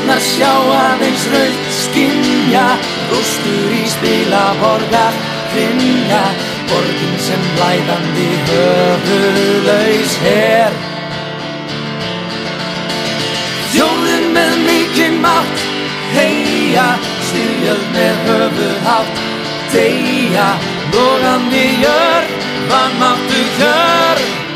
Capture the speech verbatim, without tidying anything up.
Stjörnurnar sjá aðeins rautt skynja, rústur í spilaborgar hrynja, borgin sem blæðandi höfuðlaus her. Þjóðin með mikinn mátt heia, styrjöld með höfuðhátt deyja, logandi jörð, vanmáttu hjörð.